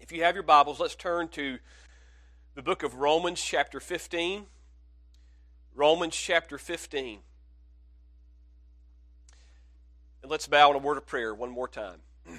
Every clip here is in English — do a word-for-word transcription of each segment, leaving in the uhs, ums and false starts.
If you have your Bibles, let's turn to the book of Romans chapter fifteen. Romans chapter fifteen. And let's bow in a word of prayer one more time.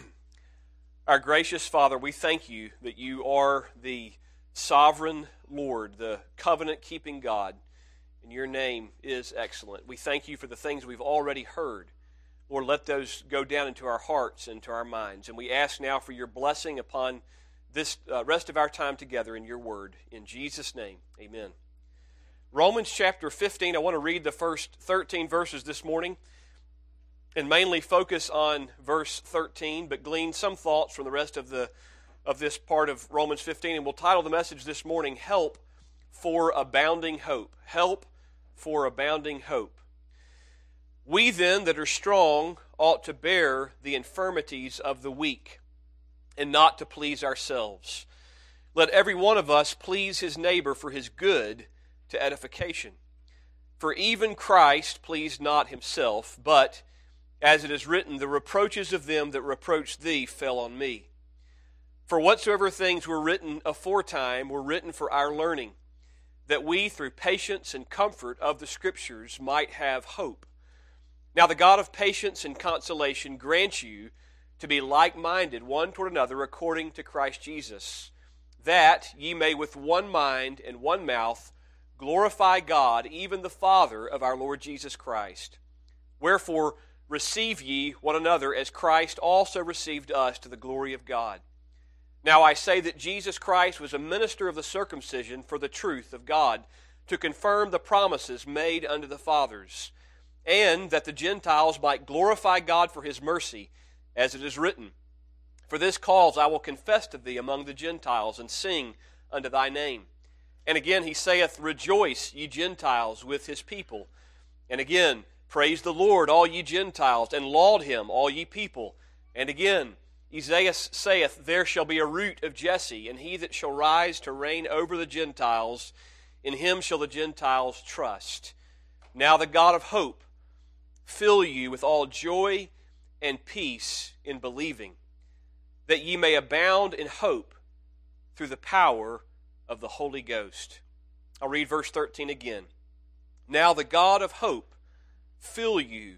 Our gracious Father, we thank you that you are the sovereign Lord, the covenant-keeping God, and your name is excellent. We thank you for the things we've already heard. Lord, let those go down into our hearts and to our minds. And we ask now for your blessing upon this uh, rest of our time together in your word. In Jesus' name, amen. Romans chapter fifteen, I want to read the first thirteen verses this morning and mainly focus on verse thirteen, but glean some thoughts from the rest of the of this part of Romans fifteen. And we'll title the message this morning, Help for Abounding Hope. Help for Abounding Hope. We then that are strong ought to bear the infirmities of the weak, and not to please ourselves. Let every one of us please his neighbor for his good to edification. For even Christ pleased not himself, but, as it is written, the reproaches of them that reproached thee fell on me. For whatsoever things were written aforetime were written for our learning, that we through patience and comfort of the Scriptures might have hope. Now the God of patience and consolation grant you to be like-minded one toward another according to Christ Jesus, that ye may with one mind and one mouth glorify God, even the Father of our Lord Jesus Christ. Wherefore receive ye one another as Christ also received us to the glory of God. Now I say that Jesus Christ was a minister of the circumcision for the truth of God, to confirm the promises made unto the fathers, and that the Gentiles might glorify God for his mercy, as it is written, For this cause I will confess to thee among the Gentiles, and sing unto thy name. And again he saith, Rejoice, ye Gentiles, with his people. And again, Praise the Lord, all ye Gentiles, and laud him, all ye people. And again, Isaiah saith, There shall be a root of Jesse, and he that shall rise to reign over the Gentiles, in him shall the Gentiles trust. Now the God of hope fill you with all joy and peace in believing, that ye may abound in hope through the power of the Holy Ghost. I'll read verse thirteen again. Now the God of hope fill you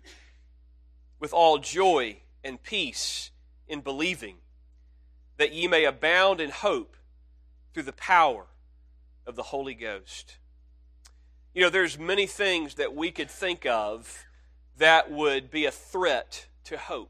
with all joy and peace in believing, that ye may abound in hope through the power of the Holy Ghost. You know, there's many things that we could think of that would be a threat to hope.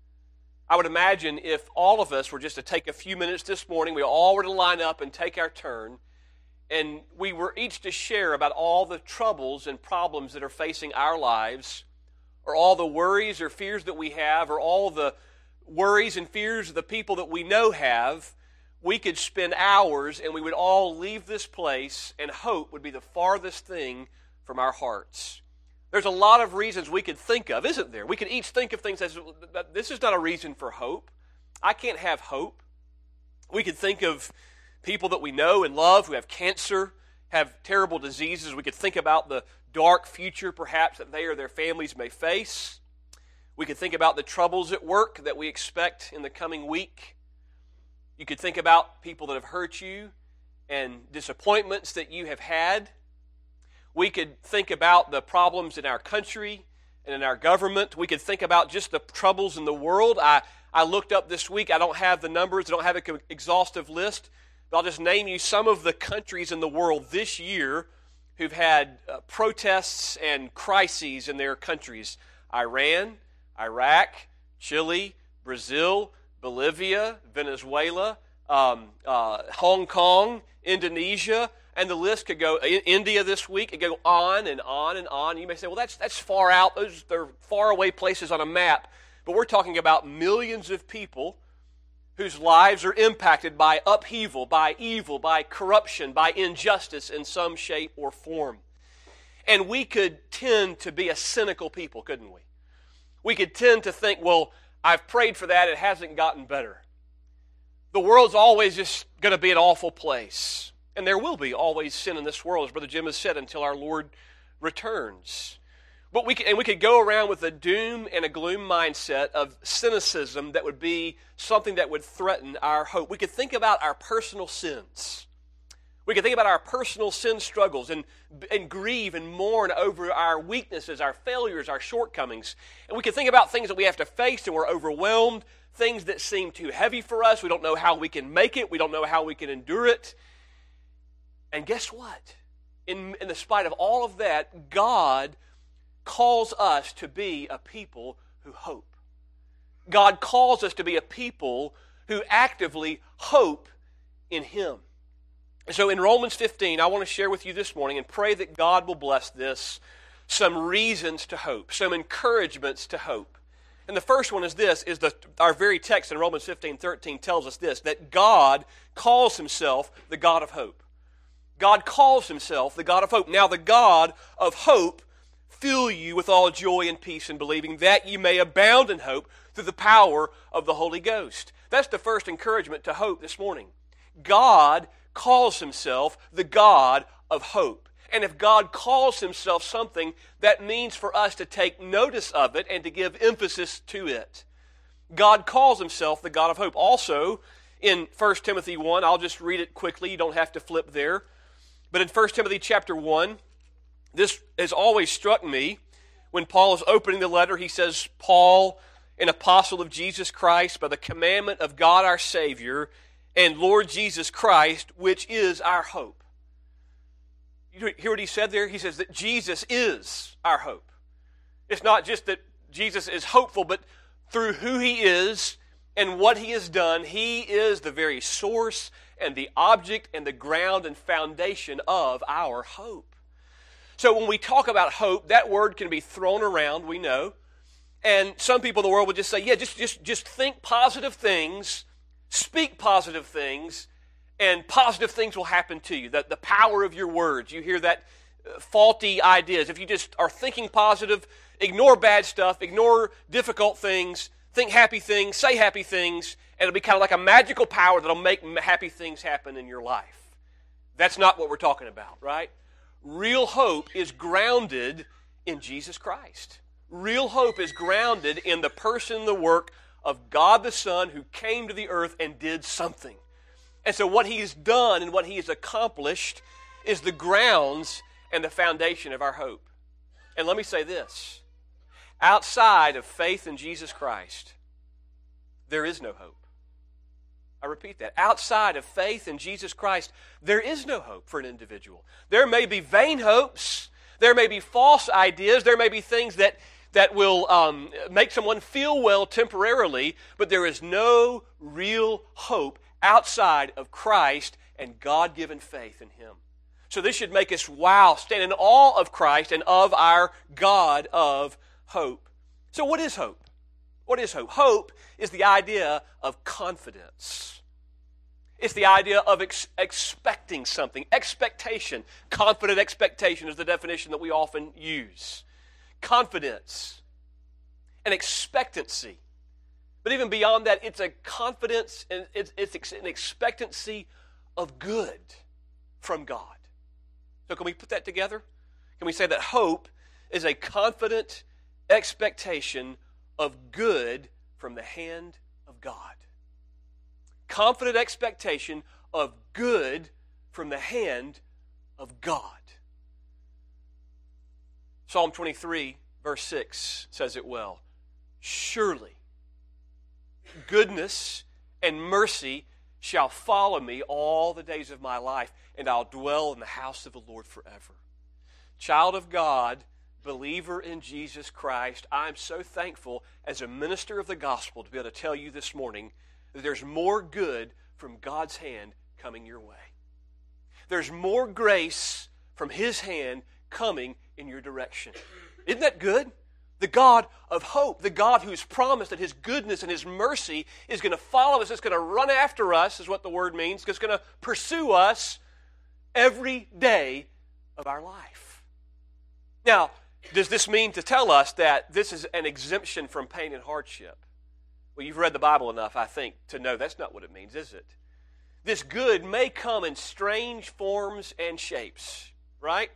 I would imagine if all of us were just to take a few minutes this morning, we all were to line up and take our turn, and we were each to share about all the troubles and problems that are facing our lives, or all the worries or fears that we have, or all the worries and fears of the people that we know have, we could spend hours and we would all leave this place, and hope would be the farthest thing from our hearts. There's a lot of reasons we could think of, isn't there? We could each think of things as, this is not a reason for hope. I can't have hope. We could think of people that we know and love who have cancer, have terrible diseases. We could think about the dark future, perhaps, that they or their families may face. We could think about the troubles at work that we expect in the coming week. You could think about people that have hurt you and disappointments that you have had. We could think about the problems in our country and in our government. We could think about just the troubles in the world. I, I looked up this week. I don't have the numbers. I don't have an exhaustive list. But I'll just name you some of the countries in the world this year who've had uh, protests and crises in their countries. Iran, Iraq, Chile, Brazil, Bolivia, Venezuela, um, uh, Hong Kong, Indonesia, and the list could go, India this week, it could go on and on and on. You may say, well, that's that's far out. Those they're far away places on a map. But we're talking about millions of people whose lives are impacted by upheaval, by evil, by corruption, by injustice in some shape or form. And we could tend to be a cynical people, couldn't we? We could tend to think, well, I've prayed for that, it hasn't gotten better. The world's always just going to be an awful place. And there will be always sin in this world, as Brother Jim has said, until our Lord returns. But we could, and we could go around with a doom and a gloom mindset of cynicism that would be something that would threaten our hope. We could think about our personal sins. We could think about our personal sin struggles and, and grieve and mourn over our weaknesses, our failures, our shortcomings. And we could think about things that we have to face and we're overwhelmed, things that seem too heavy for us. We don't know how we can make it. We don't know how we can endure it. And guess what? In, in the spite of all of that, God calls us to be a people who hope. God calls us to be a people who actively hope in Him. So in Romans fifteen, I want to share with you this morning and pray that God will bless this, some reasons to hope, some encouragements to hope. And the first one is this, is the, our very text in Romans fifteen thirteen tells us this, that God calls Himself the God of hope. God calls Himself the God of hope. Now the God of hope fill you with all joy and peace in believing, that you may abound in hope through the power of the Holy Ghost. That's the first encouragement to hope this morning. God calls Himself the God of hope. And if God calls Himself something, that means for us to take notice of it and to give emphasis to it. God calls Himself the God of hope. Also, in First Timothy one, I'll just read it quickly, you don't have to flip there. But in First Timothy chapter one, this has always struck me. When Paul is opening the letter, he says, Paul, an apostle of Jesus Christ, by the commandment of God our Savior, and Lord Jesus Christ, which is our hope. You hear what he said there? He says that Jesus is our hope. It's not just that Jesus is hopeful, but through who He is and what He has done, He is the very source and the object and the ground and foundation of our hope. So when we talk about hope, that word can be thrown around, we know. And some people in the world would just say, yeah, just, just, just think positive things, speak positive things, and positive things will happen to you. The, the power of your words. You hear that uh, faulty ideas. If you just are thinking positive, ignore bad stuff, ignore difficult things, think happy things, say happy things, and it'll be kind of like a magical power that'll make happy things happen in your life. That's not what we're talking about, right? Real hope is grounded in Jesus Christ. Real hope is grounded in the person and the work of God the Son who came to the earth and did something. And so what He has done and what He has accomplished is the grounds and the foundation of our hope. And let me say this. Outside of faith in Jesus Christ, there is no hope. I repeat that. Outside of faith in Jesus Christ, there is no hope for an individual. There may be vain hopes. There may be false ideas. There may be things that, that will um, make someone feel well temporarily, but there is no real hope outside of Christ and God-given faith in Him. So this should make us, wow, stand in awe of Christ and of our God of hope. So what is hope? What is hope? Hope is the idea of confidence. It's the idea of ex- expecting something. Expectation. Confident expectation is the definition that we often use. Confidence and expectancy. But even beyond that, it's a confidence and it's, it's an expectancy of good from God. So can we put that together? Can we say that hope is a confident expectation of good from the hand of God? Confident expectation of good from the hand of God. Psalm twenty-three, verse six says it well. Surely goodness and mercy shall follow me all the days of my life, and I'll dwell in the house of the Lord forever. Child of God, believer in Jesus Christ, I'm so thankful as a minister of the gospel to be able to tell you this morning that there's more good from God's hand coming your way. There's more grace from His hand coming in your direction. Isn't that good? The God of hope, the God who's promised that His goodness and His mercy is going to follow us, it's going to run after us, is what the word means. It's going to pursue us every day of our life. Now, does this mean to tell us that this is an exemption from pain and hardship? Well, you've read the Bible enough, I think, to know that's not what it means, is it? This good may come in strange forms and shapes, right?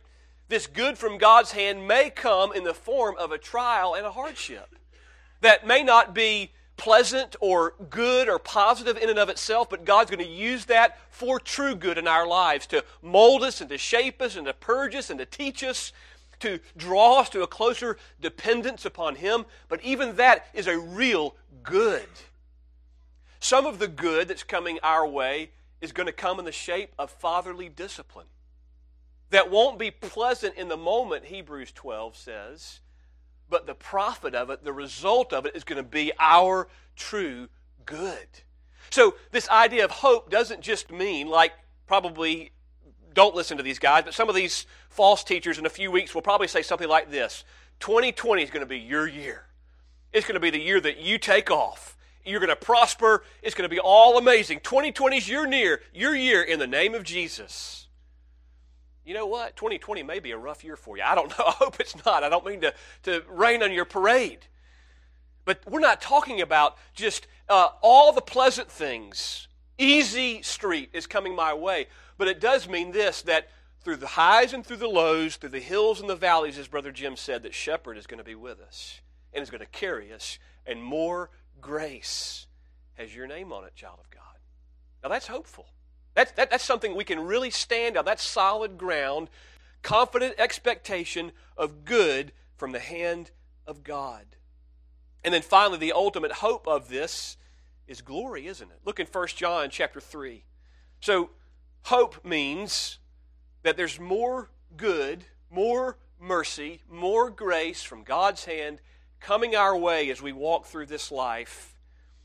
this good from God's hand may come in the form of a trial and a hardship that may not be pleasant or good or positive in and of itself, but God's going to use that for true good in our lives, to mold us and to shape us and to purge us and to teach us, to draw us to a closer dependence upon Him. But even that is a real good. Some of the good that's coming our way is going to come in the shape of fatherly discipline that won't be pleasant in the moment, Hebrews twelve says, but the profit of it, the result of it, is going to be our true good. So this idea of hope doesn't just mean, like probably, don't listen to these guys, but some of these false teachers in a few weeks will probably say something like this: twenty twenty is going to be your year. It's going to be the year that you take off. You're going to prosper. It's going to be all amazing. twenty twenty is your year, your year in the name of Jesus. You know what? twenty twenty may be a rough year for you. I don't know. I hope it's not. I don't mean to, to rain on your parade. But we're not talking about just uh, all the pleasant things. Easy street is coming my way. But it does mean this, that through the highs and through the lows, through the hills and the valleys, as Brother Jim said, that Shepherd is going to be with us and is going to carry us, and more grace has your name on it, child of God. Now that's hopeful. That's, that, that's something we can really stand on. That's solid ground, confident expectation of good from the hand of God. And then finally, the ultimate hope of this is glory, isn't it? Look in First John chapter three. So hope means that there's more good, more mercy, more grace from God's hand coming our way as we walk through this life.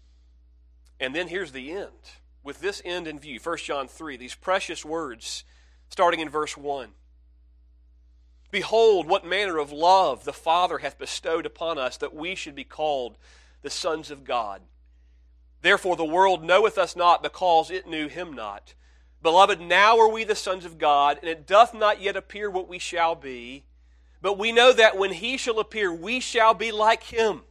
And then here's the end. With this end in view, First John three, these precious words, starting in verse one. Behold, what manner of love the Father hath bestowed upon us, that we should be called the sons of God. Therefore the world knoweth us not, because it knew Him not. Beloved, now are we the sons of God, and it doth not yet appear what we shall be. But we know that when He shall appear, we shall be like Him,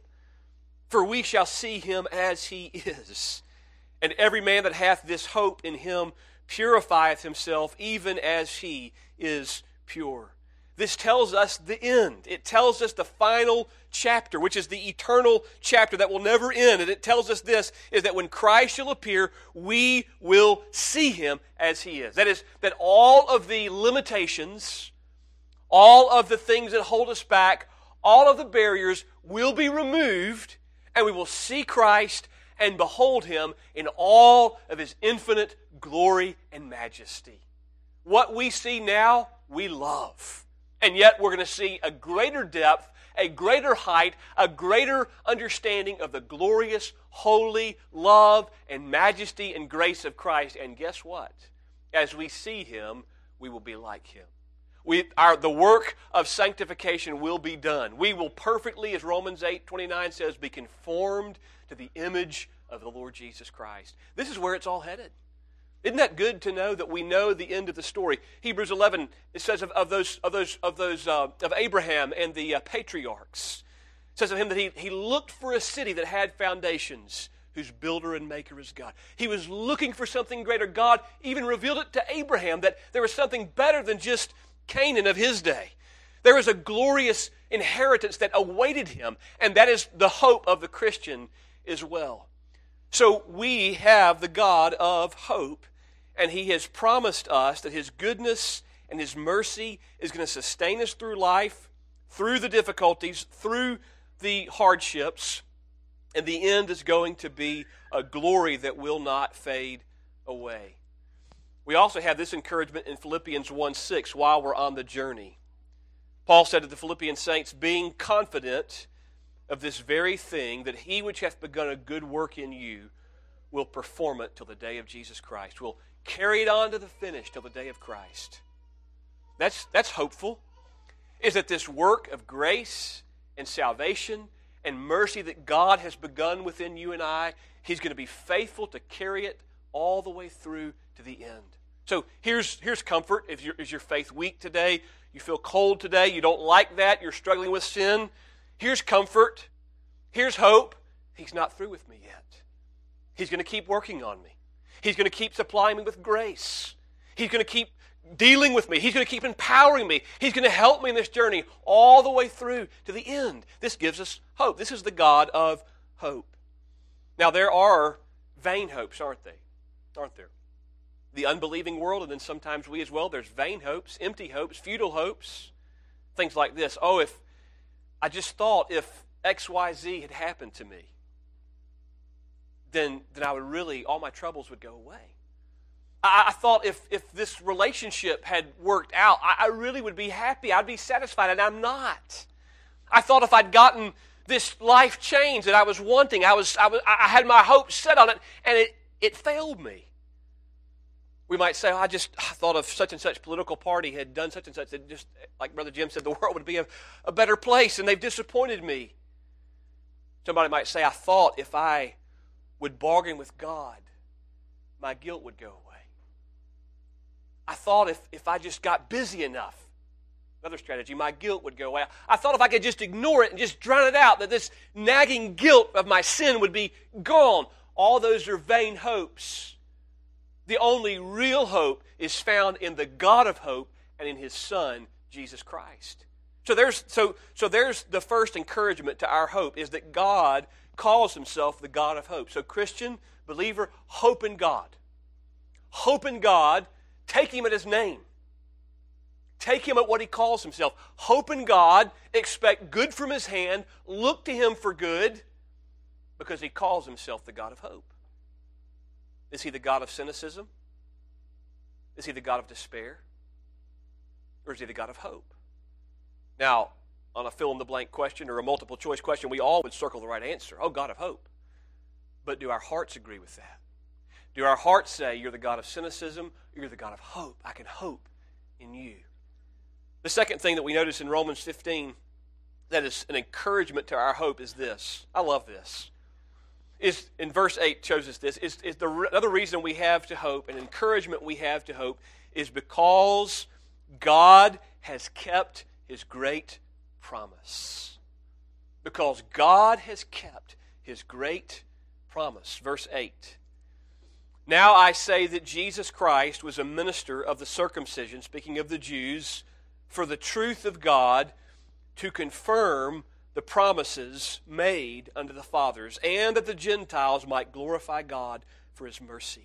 for we shall see Him as He is. And every man that hath this hope in Him purifieth himself, even as He is pure. This tells us the end. It tells us the final chapter, which is the eternal chapter that will never end. And it tells us this, is that when Christ shall appear, we will see Him as He is. That is, that all of the limitations, all of the things that hold us back, all of the barriers will be removed, and we will see Christ and behold Him in all of His infinite glory and majesty. What we see now, we love. And yet we're going to see a greater depth, a greater height, a greater understanding of the glorious, holy love and majesty and grace of Christ. And guess what? As we see Him, we will be like Him. We, our, the work of sanctification will be done. We will perfectly, as Romans eight twenty-nine says, be conformed to the image of the Lord Jesus Christ. This is where it's all headed. Isn't that good to know that we know the end of the story? Hebrews eleven, it says of, of those of those of those uh, of Abraham and the uh, patriarchs. It says of him that he, he looked for a city that had foundations, whose builder and maker is God. He was looking for something greater. God even revealed it to Abraham that there was something better than just Canaan of his day. There was a glorious inheritance that awaited him, and that is the hope of the Christian as well. So we have the God of hope, and He has promised us that His goodness and His mercy is going to sustain us through life, through the difficulties, through the hardships, and the end is going to be a glory that will not fade away. We also have this encouragement in Philippians one six while we're on the journey. Paul said to the Philippian saints, being confident of this very thing, that He which hath begun a good work in you will perform it till the day of Jesus Christ, will carry it on to the finish till the day of Christ. That's, that's hopeful, is that this work of grace and salvation and mercy that God has begun within you and I, He's going to be faithful to carry it all the way through to the end. So here's, here's comfort. If you're, is your faith weak today? You feel cold today? You don't like that? You're struggling with sin? Here's comfort. Here's hope. He's not through with me yet. He's going to keep working on me. He's going to keep supplying me with grace. He's going to keep dealing with me. He's going to keep empowering me. He's going to help me in this journey all the way through to the end. This gives us hope. This is the God of hope. Now, there are vain hopes, aren't they? Aren't there? The unbelieving world, and then sometimes we as well, there's vain hopes, empty hopes, futile hopes, things like this. Oh, if I just thought if X Y Z had happened to me, then, then I would really, all my troubles would go away. I, I thought if, if this relationship had worked out, I, I really would be happy, I'd be satisfied, and I'm not. I thought if I'd gotten this life change that I was wanting, I was I was I had my hopes set on it, and it, it failed me. We might say, oh, I just I thought if such and such political party had done such and such, that just, like Brother Jim said, the world would be a, a better place, and they've disappointed me. Somebody might say, I thought if I would bargain with God, my guilt would go away. I thought if, if I just got busy enough, another strategy, my guilt would go away. I thought if I could just ignore it and just drown it out, that this nagging guilt of my sin would be gone. All those are vain hopes. The only real hope is found in the God of hope and in His Son, Jesus Christ. So there's so so there's the first encouragement to our hope, is that God calls Himself the God of hope. So Christian, believer, hope in God. Hope in God, take Him at His name. Take Him at what He calls Himself. Hope in God, expect good from His hand, look to Him for good, because He calls Himself the God of hope. Is He the God of cynicism? Is He the God of despair? Or is He the God of hope? Now, on a fill-in-the-blank question or a multiple-choice question, we all would circle the right answer. Oh, God of hope. But do our hearts agree with that? Do our hearts say, you're the God of cynicism, or you're the God of hope? I can hope in you. The second thing that we notice in Romans fifteen that is an encouragement to our hope is this. I love this. Is in verse eight shows us this. Is, is the another reason we have to hope, an encouragement we have to hope, is because God has kept His great promise. Because God has kept His great promise. Verse eight. Now I say that Jesus Christ was a minister of the circumcision, speaking of the Jews, for the truth of God, to confirm the promises made unto the fathers, and that the Gentiles might glorify God for His mercy.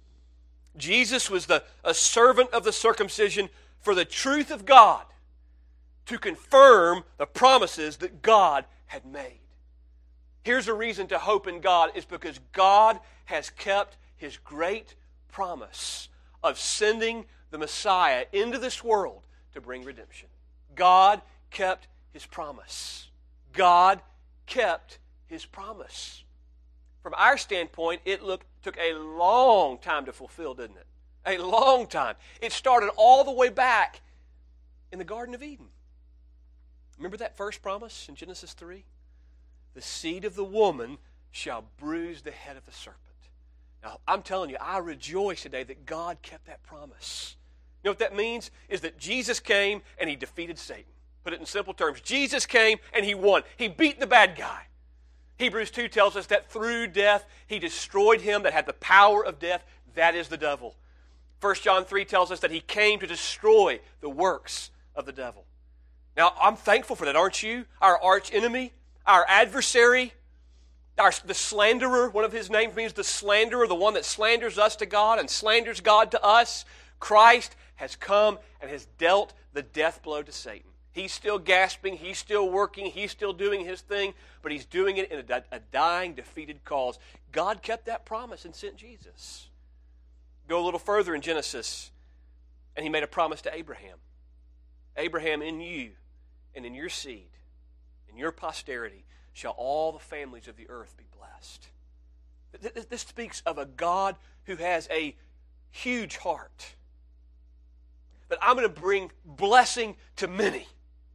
Jesus was the, a servant of the circumcision for the truth of God, to confirm the promises that God had made. Here's a reason to hope in God, is because God has kept His great promise of sending the Messiah into this world to bring redemption. God kept His promise. God kept His promise. From our standpoint, it looked, took a long time to fulfill, didn't it? A long time. It started all the way back in the Garden of Eden. Remember that first promise in Genesis three? The seed of the woman shall bruise the head of the serpent. Now, I'm telling you, I rejoice today that God kept that promise. You know what that means? Is that Jesus came and He defeated Satan. Put it in simple terms. Jesus came and He won. He beat the bad guy. Hebrews two tells us that through death He destroyed him that had the power of death. That is the devil. First John three tells us that He came to destroy the works of the devil. Now, I'm thankful for that, aren't you? Our arch enemy, our adversary, our, the slanderer, one of His names means the slanderer, the one that slanders us to God and slanders God to us. Christ has come and has dealt the death blow to Satan. He's still gasping, He's still working, He's still doing His thing, but He's doing it in a, a dying, defeated cause. God kept that promise and sent Jesus. Go a little further in Genesis, and He made a promise to Abraham. Abraham, in you and in your seed, in your posterity, shall all the families of the earth be blessed. This speaks of a God who has a huge heart. That I'm going to bring blessing to many.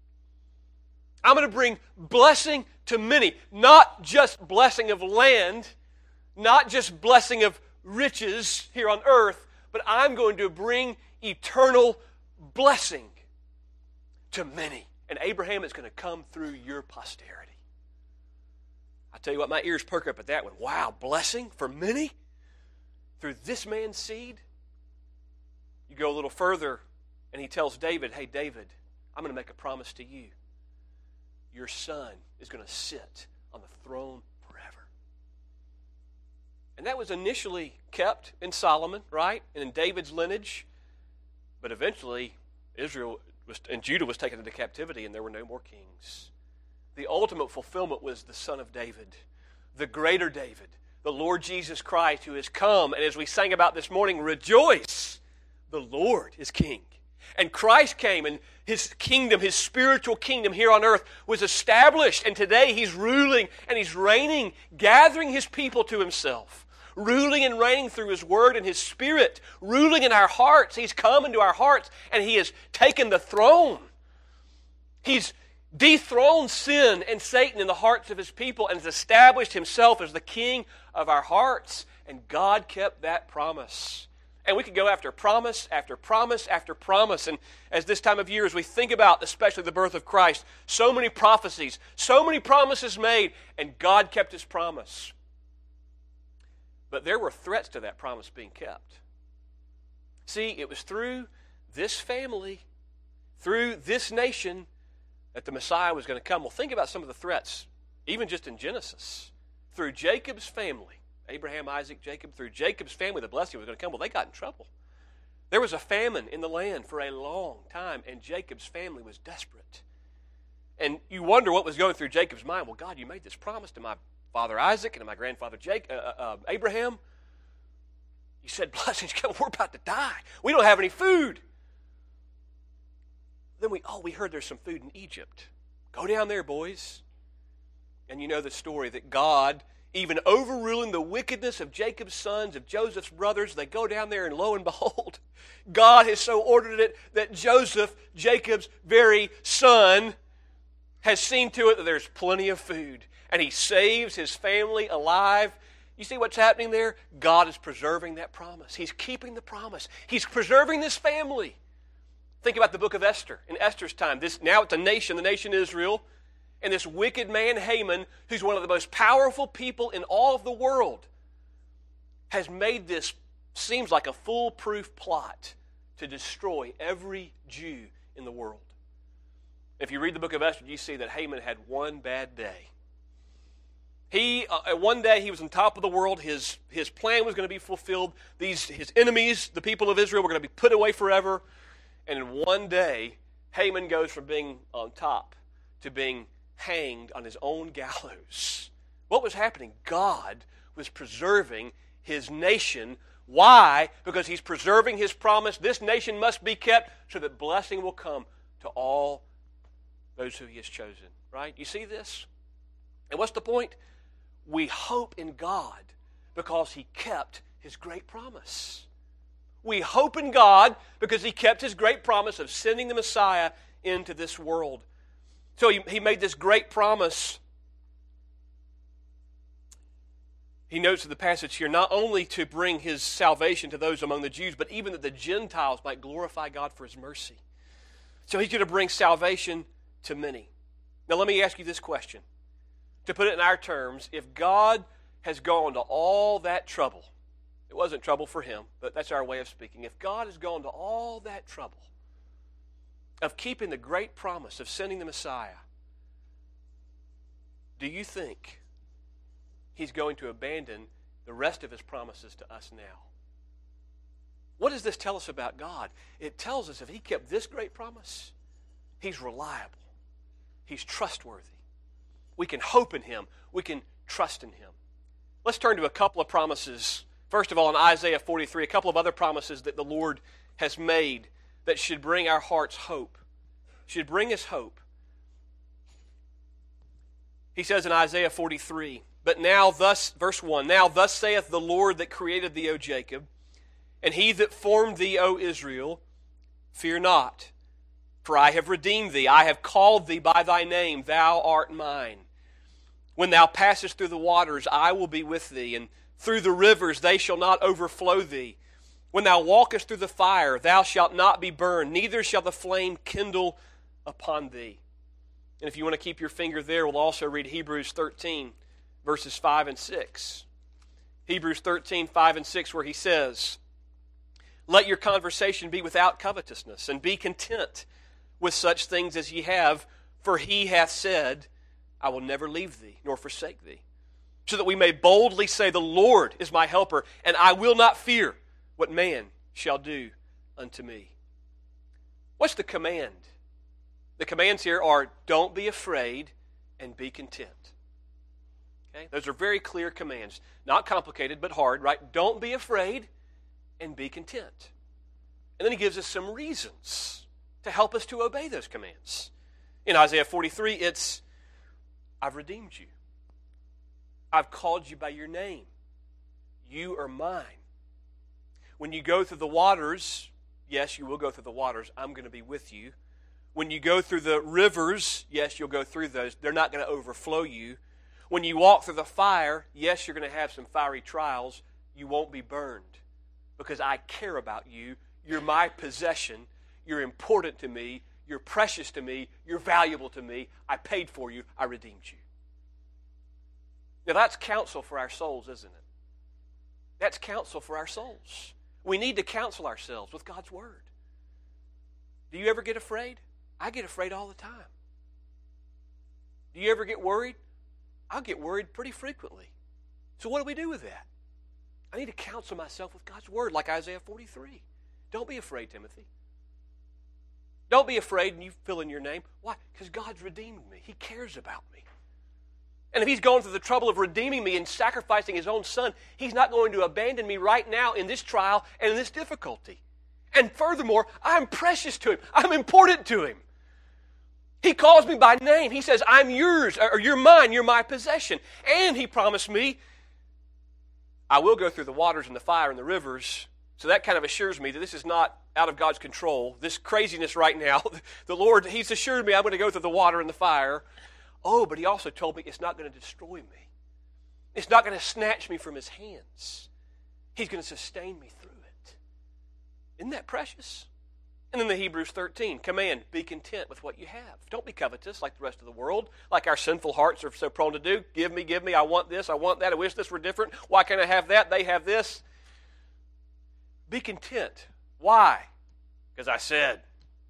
I'm going to bring blessing to many. Not just blessing of land, not just blessing of riches here on earth, but I'm going to bring eternal blessing to many. And Abraham, is going to come through your posterity. I tell you what, my ears perk up at that one. Wow, blessing for many? Through this man's seed? You go a little further And he tells David, hey, David, I'm going to make a promise to you. Your son is going to sit on the throne forever. And that was initially kept in Solomon, right? And in David's lineage. But eventually, Israel was, and Judah was taken into captivity, and there were no more kings. The ultimate fulfillment was the Son of David, the greater David, the Lord Jesus Christ, who has come. And as we sang about this morning, rejoice, the Lord is King. And Christ came, and His kingdom, His spiritual kingdom here on earth was established. And today He's ruling and He's reigning, gathering His people to Himself, ruling and reigning through His Word and His Spirit, ruling in our hearts. He's come into our hearts, and He has taken the throne. He's dethroned sin and Satan in the hearts of His people and has established Himself as the King of our hearts. And God kept that promise. And we could go after promise after promise after promise. And as this time of year, as we think about especially the birth of Christ, so many prophecies, so many promises made, and God kept His promise. But there were threats to that promise being kept. See, it was through this family, through this nation, that the Messiah was going to come. Well, think about some of the threats, even just in Genesis. Through Jacob's family, Abraham, Isaac, Jacob, through Jacob's family, the blessing was going to come. Well, they got in trouble. There was a famine in the land for a long time, and Jacob's family was desperate. And you wonder what was going through Jacob's mind. Well, God, you made this promise to my father Isaac and to my grandfather Jacob, uh, uh, Abraham. You said blessings come. We're about to die. We don't have any food. Then we, oh, we heard there's some food in Egypt. Go down there, boys. And you know the story that God, even overruling the wickedness of Jacob's sons, of Joseph's brothers, they go down there and lo and behold, God has so ordered it that Joseph, Jacob's very son, has seen to it that there's plenty of food. And he saves his family alive. You see what's happening there? God is preserving that promise. He's keeping the promise. He's preserving this family. Think about the book of Esther. In Esther's time, this now it's a nation, the nation Israel, and this wicked man Haman, who's one of the most powerful people in all of the world, has made this, seems like a foolproof plot to destroy every Jew in the world. If you read the book of Esther, you see that Haman had one bad day. He, uh, one day, he was on top of the world. His, his plan was going to be fulfilled. These, his enemies, the people of Israel, were going to be put away forever. And in one day, Haman goes from being on top to being hanged on his own gallows. What was happening? God was preserving His nation. Why? Because He's preserving His promise. This nation must be kept so that blessing will come to all those who He has chosen. Right? You see this? And what's the point? We hope in God because He kept His great promise. We hope in God because He kept His great promise of sending the Messiah into this world. So He, he made this great promise. He notes in the passage here, not only to bring His salvation to those among the Jews, but even that the Gentiles might glorify God for His mercy. So He's going to bring salvation to many. Now let me ask you this question. To put it in our terms, if God has gone to all that trouble, it wasn't trouble for Him, but that's our way of speaking. If God has gone to all that trouble of keeping the great promise of sending the Messiah, do you think He's going to abandon the rest of His promises to us now? What does this tell us about God? It tells us if He kept this great promise, He's reliable. He's trustworthy. We can hope in Him. We can trust in Him. Let's turn to a couple of promises. First of all, in Isaiah forty-three, a couple of other promises that the Lord has made that should bring our hearts hope, should bring us hope. He says in Isaiah forty-three, but now thus, verse one, now thus saith the Lord that created thee, O Jacob, and He that formed thee, O Israel, fear not, for I have redeemed thee. I have called thee by thy name, thou art mine. When thou passest through the waters, I will be with thee, and through the rivers they shall not overflow thee. When thou walkest through the fire, thou shalt not be burned, neither shall the flame kindle upon thee. And if you want to keep your finger there, we'll also read Hebrews thirteen, verses five and six. Hebrews thirteen, five and six, where he says, Let your conversation be without covetousness, and be content with such things as ye have, for he hath said, I will never leave thee, nor forsake thee. So that we may boldly say, the Lord is my helper, and I will not fear what man shall do unto me. What's the command? The commands here are, don't be afraid and be content. Okay? Those are very clear commands. Not complicated, but hard, right? Don't be afraid and be content. And then he gives us some reasons to help us to obey those commands. In Isaiah forty-three, it's, I've redeemed you. I've called you by your name. You are mine. When you go through the waters, yes, you will go through the waters. I'm going to be with you. When you go through the rivers, yes, you'll go through those. They're not going to overflow you. When you walk through the fire, yes, you're going to have some fiery trials. You won't be burned because I care about you. You're my possession. You're important to me. You're precious to me. You're valuable to me. I paid for you. I redeemed you. Now that's counsel for our souls, isn't it? That's counsel for our souls. We need to counsel ourselves with God's Word. Do you ever get afraid? I get afraid all the time. Do you ever get worried? I'll get worried pretty frequently. So what do we do with that? I need to counsel myself with God's Word, like Isaiah forty-three. Don't be afraid, Timothy. Don't be afraid and you fill in your name. Why? Because God's redeemed me. He cares about me. And if He's going through the trouble of redeeming me and sacrificing His own Son, He's not going to abandon me right now in this trial and in this difficulty. And furthermore, I'm precious to Him. I'm important to Him. He calls me by name. He says, I'm yours, or you're mine, you're my possession. And He promised me, I will go through the waters and the fire and the rivers. So that kind of assures me that this is not out of God's control. This craziness right now, the Lord, He's assured me I'm going to go through the water and the fire. Oh, but He also told me it's not going to destroy me. It's not going to snatch me from His hands. He's going to sustain me through it. Isn't that precious? And then the Hebrews thirteen command, be content with what you have. Don't be covetous like the rest of the world, like our sinful hearts are so prone to do. Give me, give me, I want this, I want that, I wish this were different. Why can't I have that? They have this. Be content. Why? Because I said.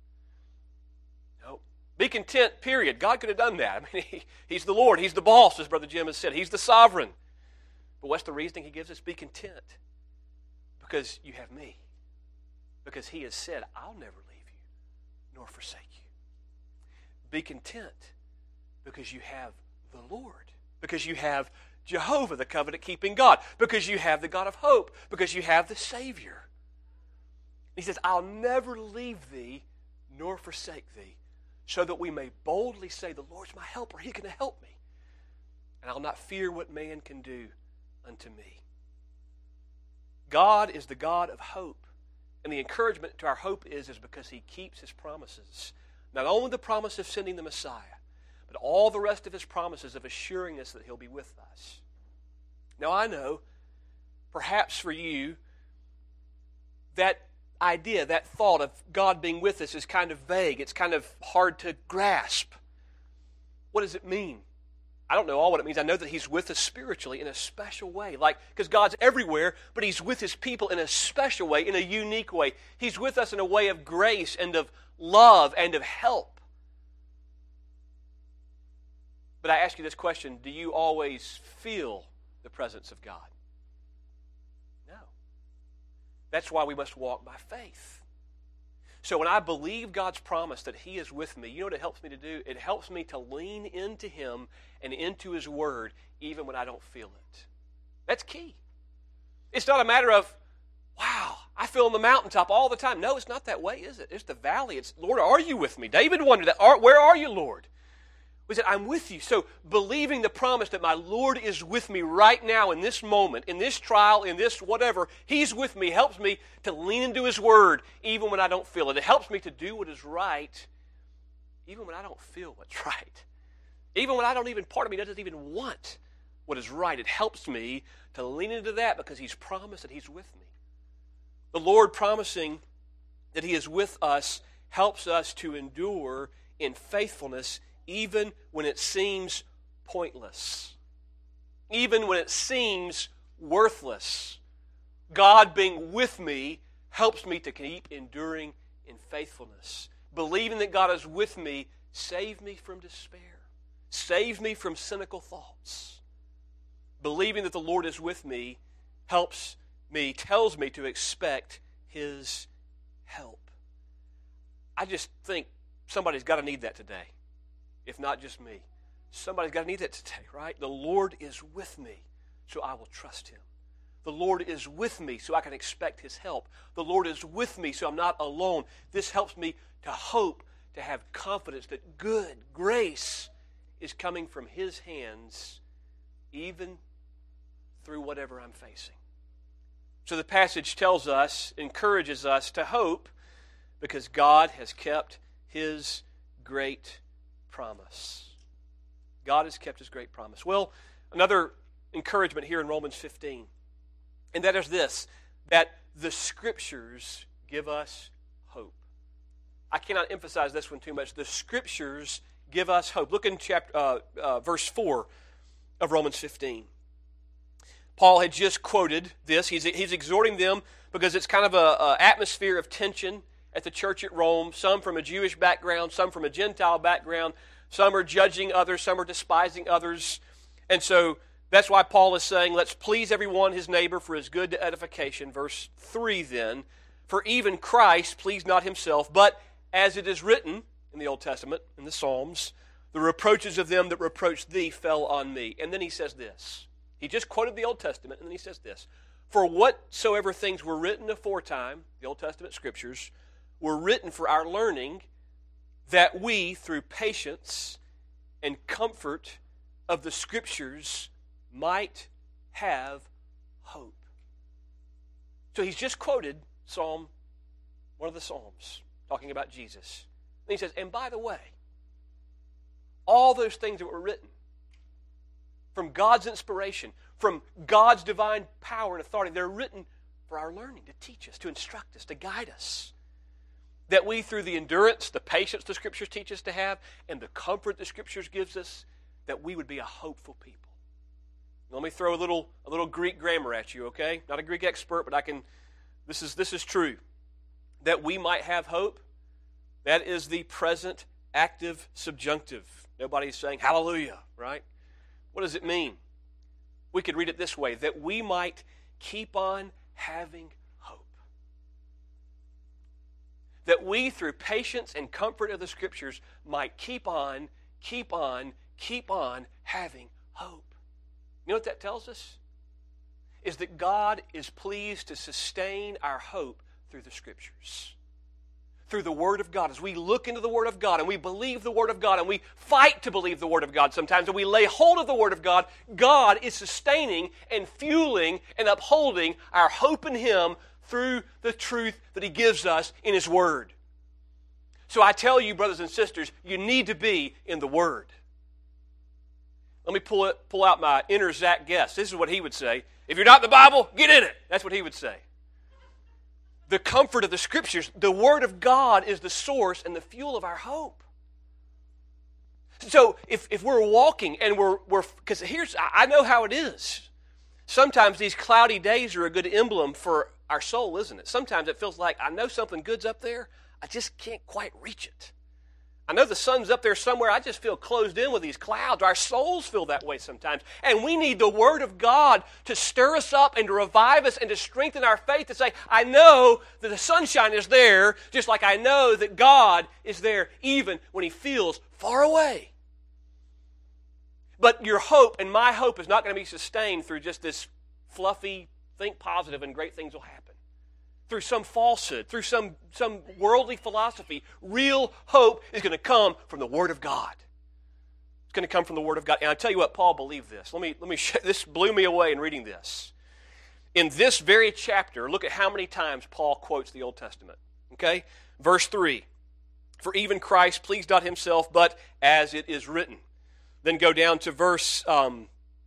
No. Be content, period. God could have done that. I mean, he, He's the Lord. He's the boss, as Brother Jim has said. He's the sovereign. But what's the reasoning He gives us? Be content. Because you have me. Because He has said, I'll never leave you, nor forsake you. Be content because you have the Lord. Because you have Jehovah, the covenant-keeping God. Because you have the God of hope. Because you have the Savior. He says, I'll never leave thee, nor forsake thee, so that we may boldly say, the Lord's my helper. He's going to help me. And I'll not fear what man can do unto me. God is the God of hope. And the encouragement to our hope is, is because He keeps His promises. Not only the promise of sending the Messiah, but all the rest of His promises of assuring us that He'll be with us. Now I know, perhaps for you, that idea, that thought of God being with us is kind of vague. It's kind of hard to grasp. What does it mean? I don't know all what it means. I know that He's with us spiritually in a special way. Like, because God's everywhere, but He's with His people in a special way, in a unique way. He's with us in a way of grace and of love and of help. But I ask you this question, do you always feel the presence of God? No. That's why we must walk by faith. So when I believe God's promise that He is with me, you know what it helps me to do? It helps me to lean into Him and into His Word even when I don't feel it. That's key. It's not a matter of, wow, I feel on the mountaintop all the time. No, it's not that way, is it? It's the valley. It's, Lord, are you with me? David wondered that. Are, where are you, Lord? We said, I'm with you. So believing the promise that my Lord is with me right now in this moment, in this trial, in this whatever, He's with me, helps me to lean into His Word even when I don't feel it. It helps me to do what is right even when I don't feel what's right. Even when I don't even, part of me doesn't even want what is right. It helps me to lean into that because He's promised that He's with me. The Lord promising that He is with us helps us to endure in faithfulness even when it seems pointless, even when it seems worthless. God being with me helps me to keep enduring in faithfulness. Believing that God is with me, save me from despair. Save me from cynical thoughts. Believing that the Lord is with me helps me, tells me to expect His help. I just think somebody's got to need that today, if not just me. Somebody's got to need that today, right? The Lord is with me, so I will trust Him. The Lord is with me, so I can expect His help. The Lord is with me, so I'm not alone. This helps me to hope, to have confidence that good grace is coming from His hands, even through whatever I'm facing. So the passage tells us, encourages us to hope, because God has kept His great promise. God has kept His great promise. Well, another encouragement here in Romans fifteen, and that is this, that the Scriptures give us hope. I cannot emphasize this one too much. The Scriptures give us hope. Look in chapter, uh, uh, verse four of Romans fifteen. Paul had just quoted this. He's, he's exhorting them because it's kind of an atmosphere of tension at the church at Rome. Some from a Jewish background, some from a Gentile background. Some are judging others, some are despising others. And so that's why Paul is saying, let's please everyone, his neighbor, for his good edification. Verse three then, for even Christ pleased not himself, but as it is written in the Old Testament, in the Psalms, the reproaches of them that reproached thee fell on me. And then he says this. He just quoted the Old Testament, and then he says this. For whatsoever things were written aforetime, the Old Testament Scriptures, were written for our learning, that we, through patience and comfort of the Scriptures, might have hope. So he's just quoted Psalm, one of the Psalms, talking about Jesus. And he says, and by the way, all those things that were written from God's inspiration, from God's divine power and authority, they're written for our learning, to teach us, to instruct us, to guide us. That we, through the endurance, the patience the Scriptures teach us to have, and the comfort the Scriptures gives us, that we would be a hopeful people. Let me throw a little a little Greek grammar at you, okay? Not a Greek expert, but I can. This is this is true. That we might have hope. That is the present active subjunctive. Nobody's saying hallelujah, right? What does it mean? We could read it this way: that we might keep on having hope. That we, through patience and comfort of the Scriptures, might keep on, keep on, keep on having hope. You know what that tells us? Is that God is pleased to sustain our hope through the Scriptures. Through the Word of God. As we look into the Word of God and we believe the Word of God and we fight to believe the Word of God sometimes and we lay hold of the Word of God, God is sustaining and fueling and upholding our hope in Him through the truth that He gives us in His Word. So I tell you, brothers and sisters, you need to be in the Word. Let me pull it, pull out my inner Zach Guest. This is what he would say. If you're not in the Bible, get in it. That's what he would say. The comfort of the Scriptures, the Word of God is the source and the fuel of our hope. So if, if we're walking and we're, we're because here's, I know how it is. Sometimes these cloudy days are a good emblem for our soul, isn't it? Sometimes it feels like I know something good's up there, I just can't quite reach it. I know the sun's up there somewhere. I just feel closed in with these clouds. Our souls feel that way sometimes. And we need the Word of God to stir us up and to revive us and to strengthen our faith to say, I know that the sunshine is there, just like I know that God is there even when He feels far away. But your hope and my hope is not going to be sustained through just this fluffy, think positive and great things will happen. Through some falsehood, through some, some worldly philosophy. Real hope is going to come from the Word of God. It's going to come from the Word of God. And I'll tell you what, Paul believed this. Let me, let me show, this blew me away in reading this. In this very chapter, look at how many times Paul quotes the Old Testament. Okay? Verse three. For even Christ pleased not himself, but as it is written. Then go down to verse... Um,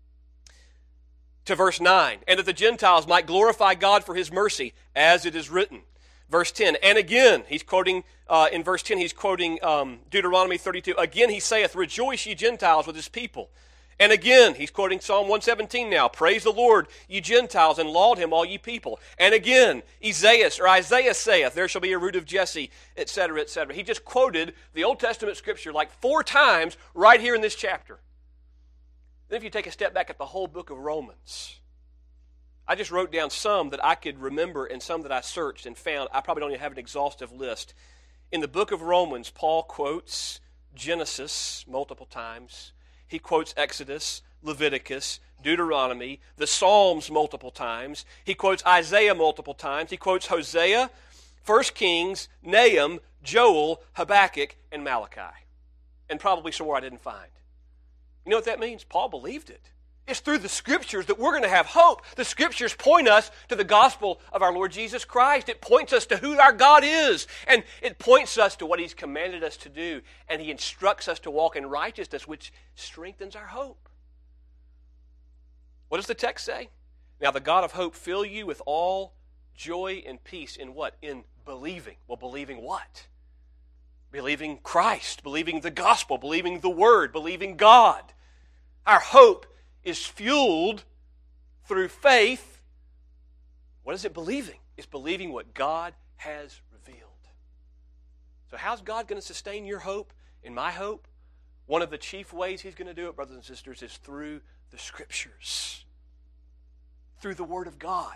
To verse nine, and that the Gentiles might glorify God for His mercy, as it is written. Verse ten, and again, he's quoting, uh, in verse ten, he's quoting um, Deuteronomy thirty-two. Again he saith, rejoice ye Gentiles with His people. And again, he's quoting Psalm one seventeen now. Praise the Lord, ye Gentiles, and laud him, all ye people. And again, Isaiah, or Isaiah saith, there shall be a root of Jesse, et cetera, et cetera. He just quoted the Old Testament scripture like four times right here in this chapter. Then if you take a step back at the whole book of Romans, I just wrote down some that I could remember and some that I searched and found. I probably don't even have an exhaustive list. In the book of Romans, Paul quotes Genesis multiple times. He quotes Exodus, Leviticus, Deuteronomy, the Psalms multiple times. He quotes Isaiah multiple times. He quotes Hosea, First Kings, Nahum, Joel, Habakkuk, and Malachi. And probably some more I didn't find. You know what that means? Paul believed it. It's through the Scriptures that we're going to have hope. The Scriptures point us to the gospel of our Lord Jesus Christ. It points us to who our God is. And it points us to what He's commanded us to do. And He instructs us to walk in righteousness, which strengthens our hope. What does the text say? Now the God of hope fill you with all joy and peace in what? In believing. Well, believing what? Believing Christ, believing the gospel, believing the Word, believing God. Our hope is fueled through faith. What is it believing? It's believing what God has revealed. So how's God going to sustain your hope and my hope? One of the chief ways He's going to do it, brothers and sisters, is through the Scriptures, through the Word of God.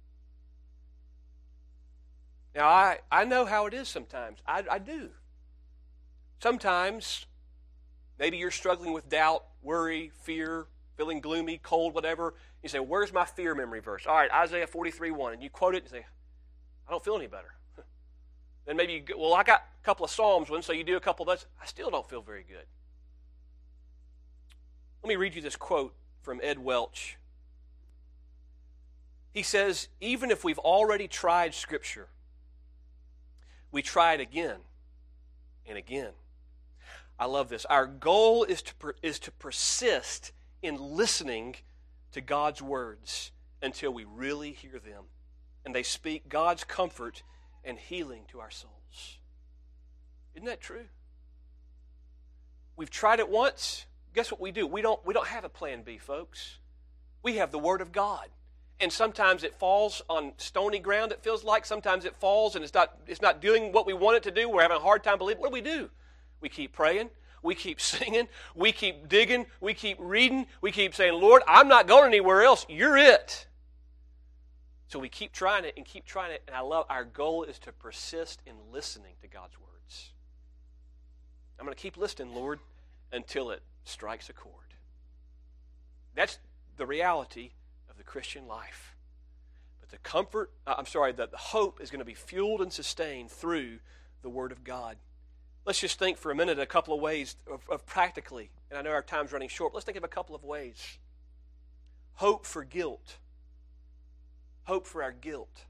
Now, I, I know how it is sometimes. I, I do. Sometimes, maybe you're struggling with doubt, worry, fear, feeling gloomy, cold, whatever. You say, where's my fear memory verse? All right, Isaiah forty-three one. And you quote it and say, I don't feel any better. Then maybe you go, well, I got a couple of Psalms ones, so you do a couple of those. I still don't feel very good. Let me read you this quote from Ed Welch. He says, even if we've already tried Scripture, we try it again and again. I love this. Our goal is to per, is to persist in listening to God's words until we really hear them and they speak God's comfort and healing to our souls. Isn't that true? We've tried it once. Guess what we do? We don't, we don't have a plan B, folks. We have the Word of God. And sometimes it falls on stony ground, it feels like. Sometimes it falls and it's not, it's not doing what we want it to do. We're having a hard time believing. What do we do? We keep praying. We keep singing. We keep digging. We keep reading. We keep saying, Lord, I'm not going anywhere else. You're it. So we keep trying it and keep trying it. And I love our goal is to persist in listening to God's words. I'm going to keep listening, Lord, until it strikes a chord. That's the reality of the Christian life. But the comfort, uh, I'm sorry, the, the hope is going to be fueled and sustained through the Word of God. Let's just think for a minute a couple of ways of, of practically, and I know our time's running short, but let's think of a couple of ways. Hope for guilt. Hope for our guilt.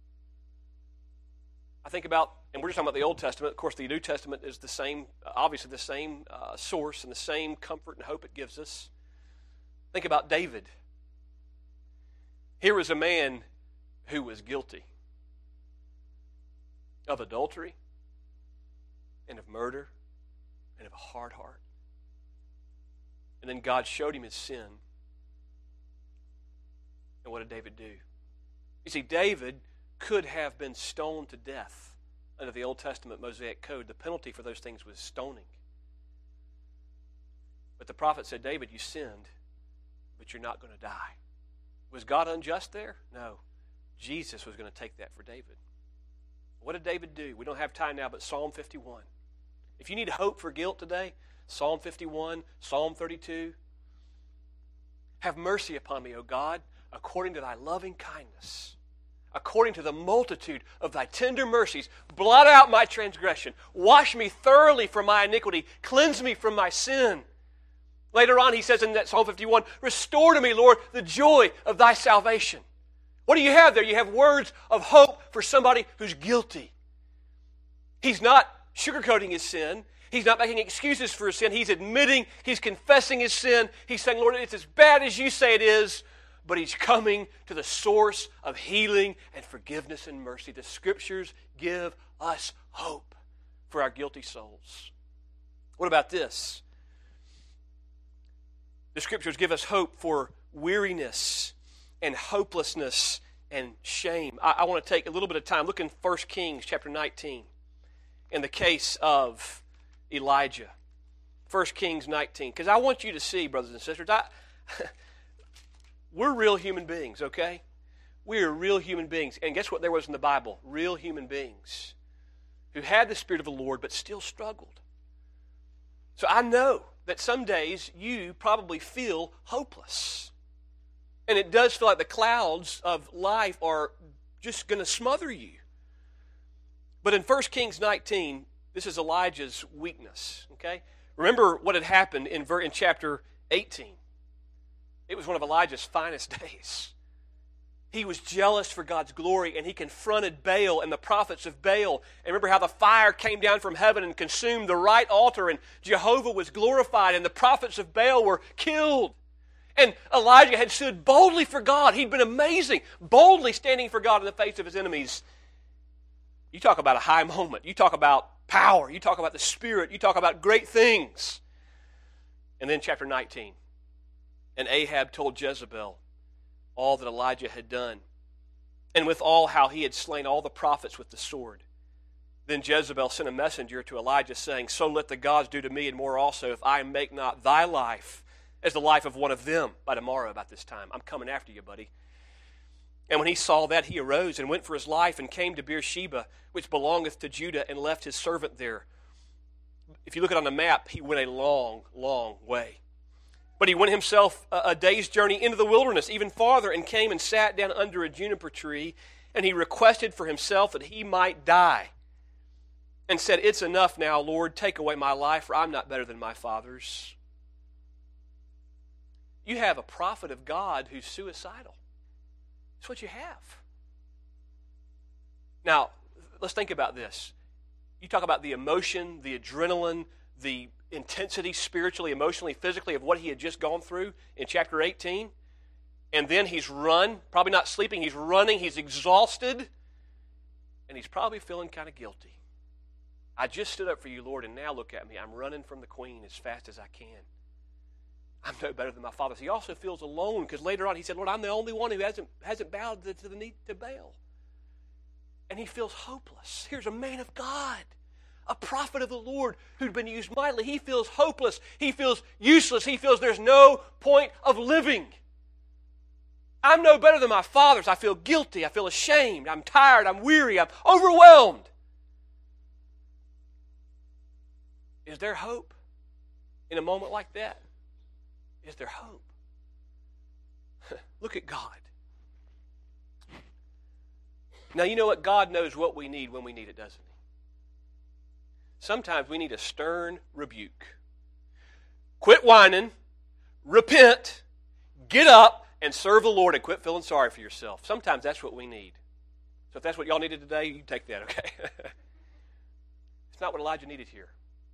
I think about, and we're just talking about the Old Testament. Of course, the New Testament is the same, obviously the same uh, source and the same comfort and hope it gives us. Think about David. Here was a man who was guilty of adultery and of murder and of a hard heart. And then God showed him his sin. And what did David do? You see, David could have been stoned to death under the Old Testament Mosaic Code. The penalty for those things was stoning. But the prophet said, David, you sinned, but you're not going to die. Was God unjust there? No. Jesus was going to take that for David. What did David do? We don't have time now, but Psalm fifty-one. If you need hope for guilt today, Psalm fifty-one, Psalm thirty-two. Have mercy upon me, O God, according to thy loving kindness. According to the multitude of thy tender mercies, blot out my transgression. Wash me thoroughly from my iniquity. Cleanse me from my sin. Later on, he says in that Psalm fifty-one, restore to me, Lord, the joy of thy salvation. What do you have there? You have words of hope for somebody who's guilty. He's not sugarcoating his sin. He's not making excuses for his sin. He's admitting, he's confessing his sin. He's saying, Lord, it's as bad as you say it is, but he's coming to the source of healing and forgiveness and mercy. The Scriptures give us hope for our guilty souls. What about this? The Scriptures give us hope for weariness and hopelessness and shame. I, I want to take a little bit of time. Look in First Kings chapter nineteen in the case of Elijah. First Kings nineteen. Because I want you to see, brothers and sisters, I, we're real human beings, okay? We are real human beings. And guess what there was in the Bible? Real human beings who had the Spirit of the Lord but still struggled. So I know that some days you probably feel hopeless. And it does feel like the clouds of life are just going to smother you. But in First Kings nineteen, this is Elijah's weakness, okay? Remember what had happened in, in chapter eighteen. It was one of Elijah's finest days. He was jealous for God's glory, and he confronted Baal and the prophets of Baal. And remember how the fire came down from heaven and consumed the right altar, and Jehovah was glorified, and the prophets of Baal were killed. And Elijah had stood boldly for God. He'd been amazing, boldly standing for God in the face of his enemies. You talk about a high moment. You talk about power. You talk about the Spirit. You talk about great things. And then chapter nineteen. And Ahab told Jezebel all that Elijah had done, and with all how he had slain all the prophets with the sword. Then Jezebel sent a messenger to Elijah, saying, "So let the gods do to me and more also, if I make not thy life as the life of one of them by tomorrow about this time. I'm coming after you, buddy." And when he saw that, he arose and went for his life and came to Beersheba, which belongeth to Judah, and left his servant there. If you look at it on the map, he went a long, long way. But he went himself a, a day's journey into the wilderness, even farther, and came and sat down under a juniper tree, and he requested for himself that he might die, and said, "It's enough now, Lord, take away my life, for I'm not better than my fathers." You have a prophet of God who's suicidal. That's what you have. Now, let's think about this. You talk about the emotion, the adrenaline, the intensity spiritually, emotionally, physically of what he had just gone through in chapter eighteen. And then he's run, probably not sleeping, he's running, he's exhausted, and he's probably feeling kind of guilty. I just stood up for you, Lord, and now look at me. I'm running from the queen as fast as I can. I'm no better than my fathers. He also feels alone because later on he said, "Lord, I'm the only one who hasn't, hasn't bowed to, to the knee to Baal." And he feels hopeless. Here's a man of God, a prophet of the Lord who'd been used mightily. He feels hopeless. He feels useless. He feels there's no point of living. I'm no better than my fathers. I feel guilty. I feel ashamed. I'm tired. I'm weary. I'm overwhelmed. Is there hope in a moment like that? Is there hope? Look at God. Now, you know what? God knows what we need when we need it, doesn't he? Sometimes we need a stern rebuke. Quit whining, repent, get up, and serve the Lord, and quit feeling sorry for yourself. Sometimes that's what we need. So if that's what y'all needed today, you take that, okay? It's not what Elijah needed here.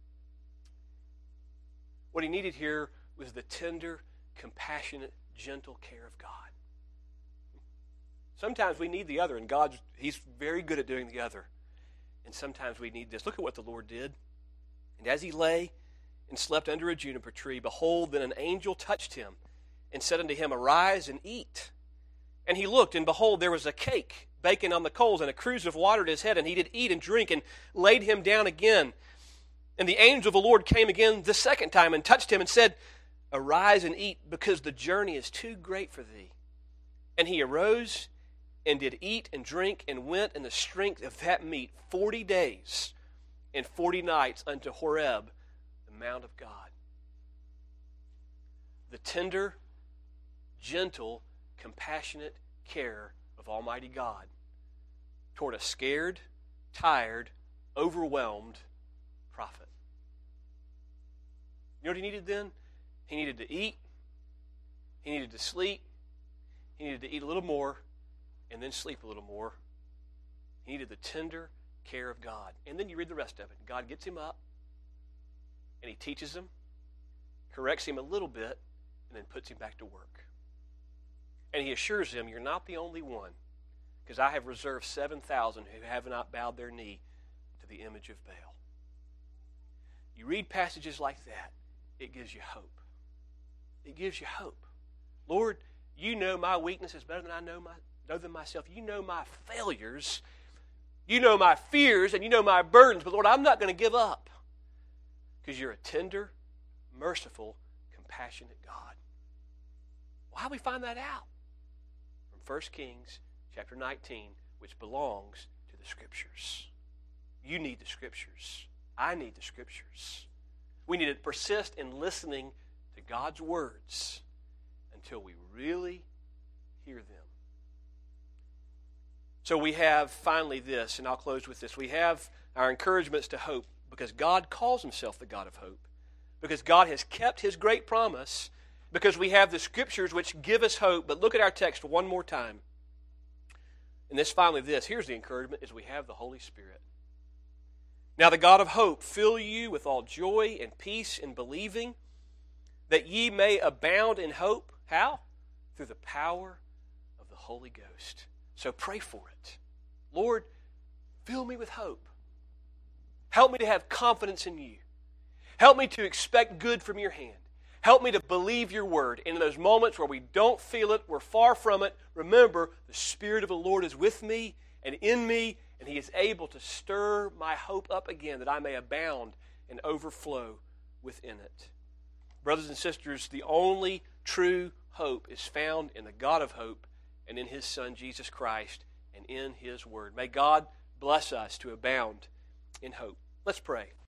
What he needed here was the tender, compassionate, gentle care of God. Sometimes we need the other, and God's He's very good at doing the other. And sometimes we need this. Look at what the Lord did. And as he lay and slept under a juniper tree, behold, then an angel touched him and said unto him, "Arise and eat." And he looked, and behold, there was a cake baking on the coals, and a cruse of water at his head, and he did eat and drink, and laid him down again. And the angel of the Lord came again the second time and touched him and said, "Arise and eat, because the journey is too great for thee." And he arose and did eat and drink, and went in the strength of that meat forty days and forty nights unto Horeb, the mount of God. The tender, gentle, compassionate care of Almighty God toward a scared, tired, overwhelmed prophet. You know what he needed then? He needed to eat. He needed to sleep. He needed to eat a little more and then sleep a little more. He needed the tender care of God. And then you read the rest of it. God gets him up, and he teaches him, corrects him a little bit, and then puts him back to work. And he assures him, "You're not the only one, because I have reserved seven thousand who have not bowed their knee to the image of Baal." You read passages like that, it gives you hope. it gives you hope. Lord, you know my weaknesses better than I know, my, know them myself. You know my failures. You know my fears and you know my burdens. But Lord, I'm not going to give up because you're a tender, merciful, compassionate God. Well, how do we find that out? From First Kings chapter nineteen, which belongs to the Scriptures. You need the Scriptures. I need the Scriptures. We need to persist in listening to God's words until we really hear them. So we have finally this, and I'll close with this. We have our encouragements to hope because God calls himself the God of hope, because God has kept his great promise, because we have the Scriptures which give us hope. But look at our text one more time. And this finally this. Here's the encouragement, is we have the Holy Spirit. Now the God of hope fill you with all joy and peace in believing, that ye may abound in hope. How? Through the power of the Holy Ghost. So pray for it. Lord, fill me with hope. Help me to have confidence in you. Help me to expect good from your hand. Help me to believe your word. And in those moments where we don't feel it, we're far from it, remember, the Spirit of the Lord is with me and in me, and he is able to stir my hope up again, that I may abound and overflow within it. Brothers and sisters, the only true hope is found in the God of hope and in his Son, Jesus Christ, and in his word. May God bless us to abound in hope. Let's pray.